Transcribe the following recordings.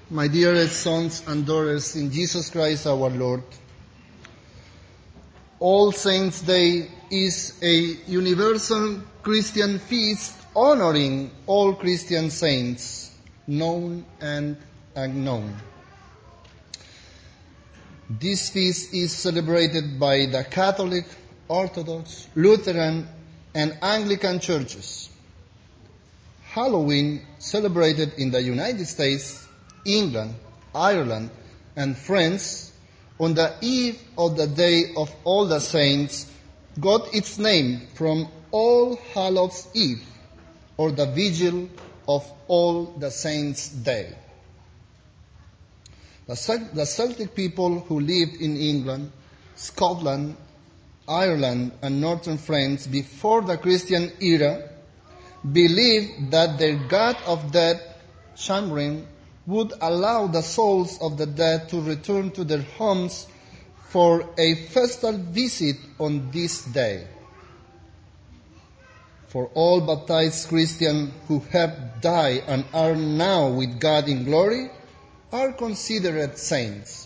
My dearest sons and daughters in Jesus Christ our Lord, All Saints' Day is a universal Christian feast honoring all Christian saints, known and unknown. This feast is celebrated by the Catholic, Orthodox, Lutheran, and Anglican churches. Halloween, celebrated in the United States, England, Ireland, and France, on the eve of the Day of All the Saints, got its name from All Hallows Eve, or the Vigil of All the Saints' Day. The Celtic people who lived in England, Scotland, Ireland, and northern France before the Christian era believed that their god of death, Samhain, would allow the souls of the dead to return to their homes for a festal visit on this day. For all baptized Christians who have died and are now with God in glory are considered saints.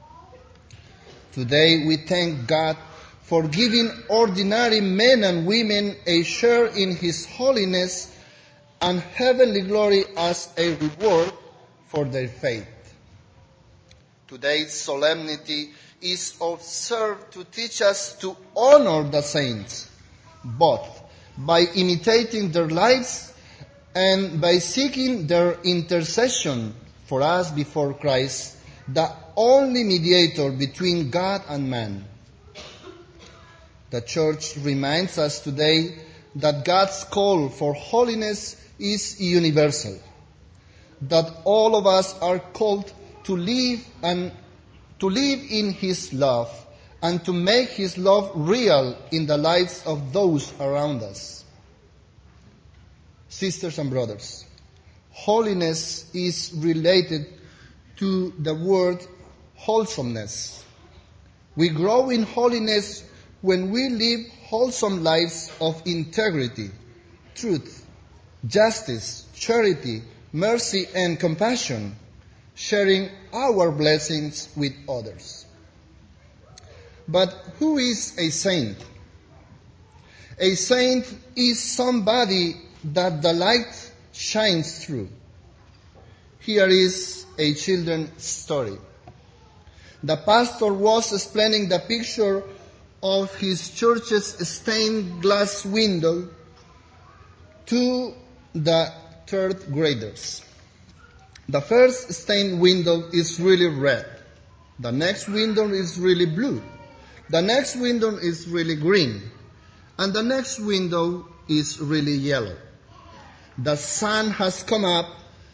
Today we thank God for giving ordinary men and women a share in His holiness and heavenly glory as a reward for their faith. Today's solemnity is observed to teach us to honor the saints, both by imitating their lives and by seeking their intercession for us before Christ, the only mediator between God and man. The Church reminds us today that God's call for holiness is universal, that all of us are called to live in His love and to make His love real in the lives of those around us. Sisters and brothers, holiness is related to the word wholesomeness. We grow in holiness when we live wholesome lives of integrity, truth, justice, charity, mercy, and compassion, sharing our blessings with others. But who is a saint? A saint is somebody that the light shines through. Here is a children's story. The pastor was explaining the picture of his church's stained glass window to the third graders. The first stained window is really red. The next window is really blue. The next window is really green. And the next window is really yellow. The sun has come up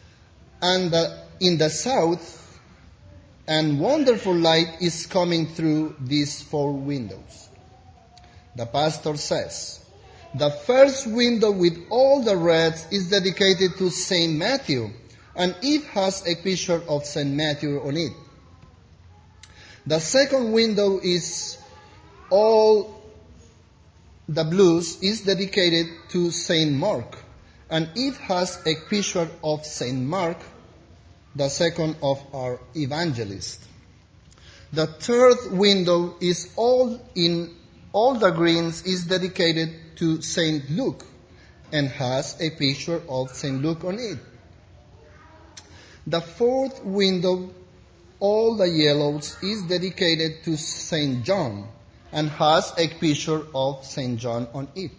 in the south, and wonderful light is coming through these four windows. The pastor says, the first window with all the reds is dedicated to Saint Matthew, and it has a picture of Saint Matthew on it. The second window is all the blues is dedicated to Saint Mark, and it has a picture of Saint Mark, the second of our evangelist. The third window is all the greens is dedicated to Saint Luke and has a picture of Saint Luke on it. The fourth window, all the yellows, is dedicated to Saint John and has a picture of Saint John on it.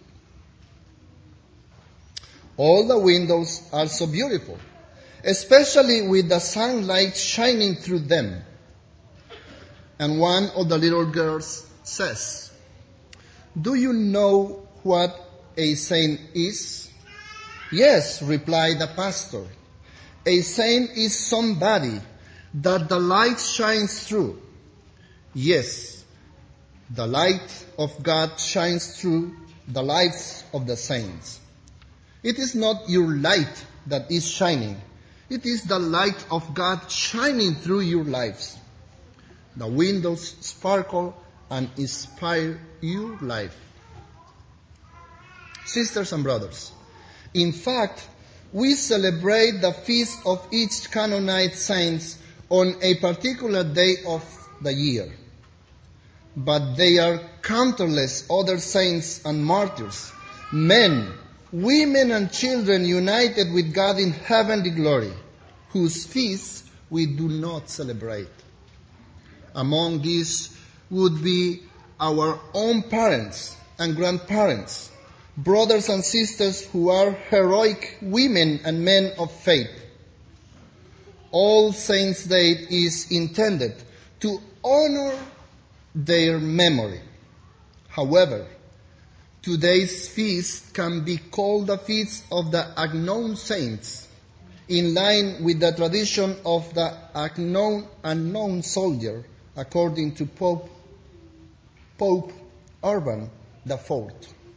All the windows are so beautiful, especially with the sunlight shining through them. And one of the little girls says, "Do you know what a saint is?" "Yes," replied the pastor. "A saint is somebody that the light shines through." Yes, the light of God shines through the lives of the saints. It is not your light that is shining. It is the light of God shining through your lives. The windows sparkle and inspire your life. Sisters and brothers, in fact, we celebrate the feast of each canonized saint on a particular day of the year. But there are countless other saints and martyrs, men, women, and children united with God in heavenly glory, whose feasts we do not celebrate. Among these would be our own parents and grandparents, brothers and sisters who are heroic women and men of faith. All Saints' Day is intended to honor their memory. However, today's feast can be called the Feast of the Unknown Saints, in line with the tradition of the unknown soldier, according to Pope Urban IV.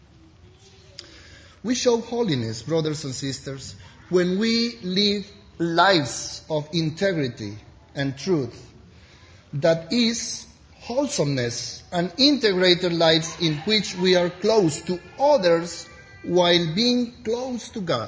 We show holiness, brothers and sisters, when we live lives of integrity and truth, that is, wholesomeness and integrated lives in which we are close to others while being close to God.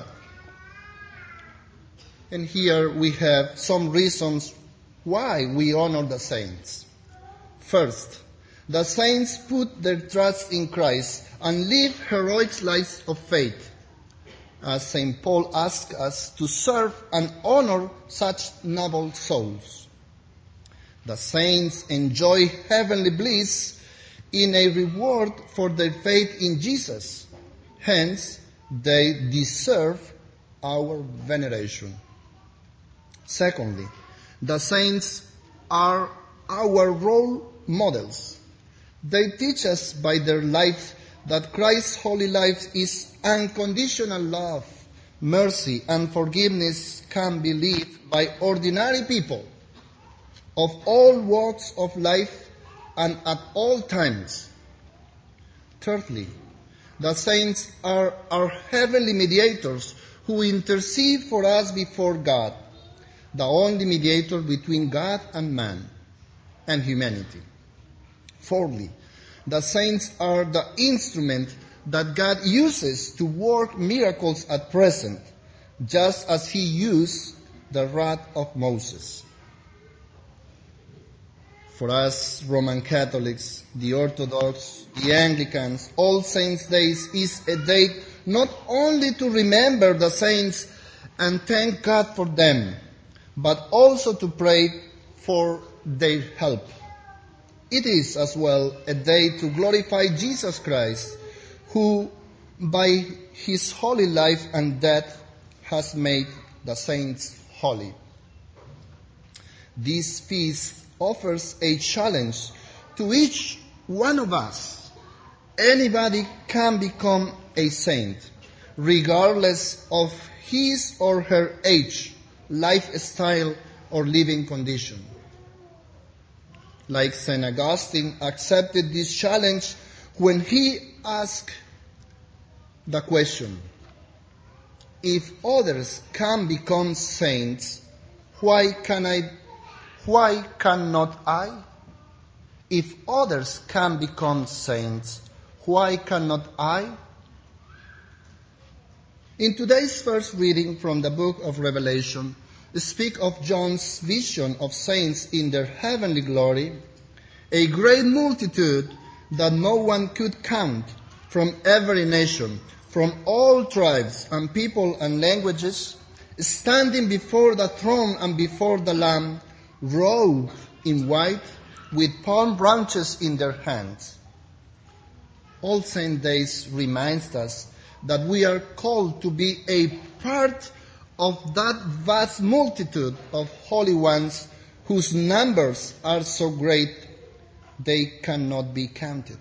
And here we have some reasons why we honor the saints. First, the saints put their trust in Christ and live heroic lives of faith, as St. Paul asks us to serve and honor such noble souls. The saints enjoy heavenly bliss in a reward for their faith in Jesus. Hence, they deserve our veneration. Secondly, the saints are our role models. They teach us by their life that Christ's holy life is unconditional love, mercy, and forgiveness can be lived by ordinary people of all walks of life and at all times. Thirdly, the saints are our heavenly mediators who intercede for us before God, the only mediator between God and man and humanity. Fourthly, the saints are the instrument that God uses to work miracles at present, just as he used the rod of Moses. For us Roman Catholics, the Orthodox, the Anglicans, All Saints' Day is a day not only to remember the saints and thank God for them, but also to pray for their help. It is as well a day to glorify Jesus Christ, who by his holy life and death has made the saints holy. This feast offers a challenge to each one of us. Anybody can become a saint, regardless of his or her age, lifestyle, or living condition. Like St. Augustine accepted this challenge when he asked the question, if others can become saints, why cannot I? If others can become saints, why cannot I? In today's first reading from the book of Revelation, speak of John's vision of saints in their heavenly glory, a great multitude that no one could count, from every nation, from all tribes and people and languages, standing before the throne and before the Lamb, robed in white, with palm branches in their hands. All Saints' Days reminds us that we are called to be a part of that vast multitude of holy ones whose numbers are so great they cannot be counted.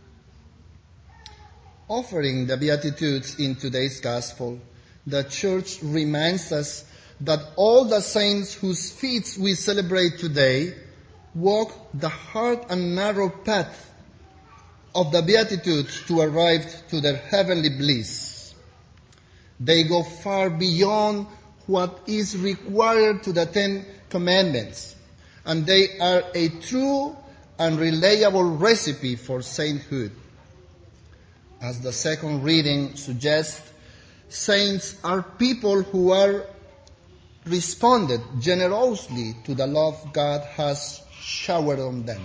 Offering the Beatitudes in today's Gospel, the Church reminds us that all the saints whose feasts we celebrate today walk the hard and narrow path of the Beatitudes to arrive to their heavenly bliss. They go far beyond what is required to the 10 Commandments, and they are a true and reliable recipe for sainthood. As the second reading suggests, Saints are people who are responded generously to the love God has showered on them.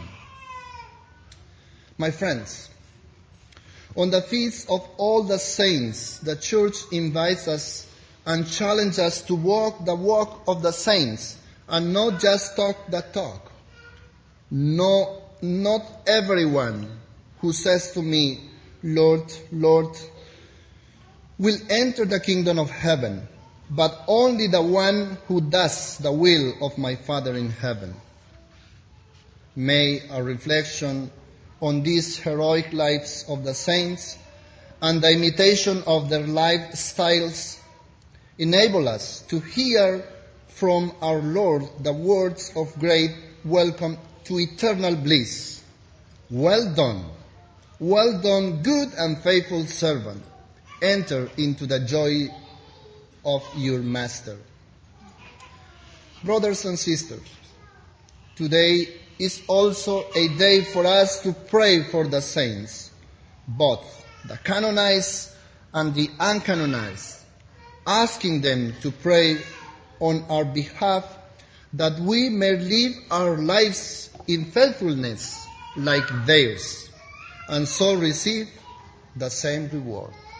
My friends, on the feast of all the saints, the church invites us and challenges us to walk the walk of the saints and not just talk the talk. No, not everyone who says to me, Lord, Lord, will enter the kingdom of heaven, but only the one who does the will of my Father in heaven. May a reflection on these heroic lives of the saints and the imitation of their lifestyles enable us to hear from our Lord the words of great welcome to eternal bliss. Well done, good and faithful servant. Enter into the joy of your master. Brothers and sisters, today is also a day for us to pray for the saints, both the canonized and the uncanonized, asking them to pray on our behalf that we may live our lives in faithfulness like theirs, and so receive the same reward.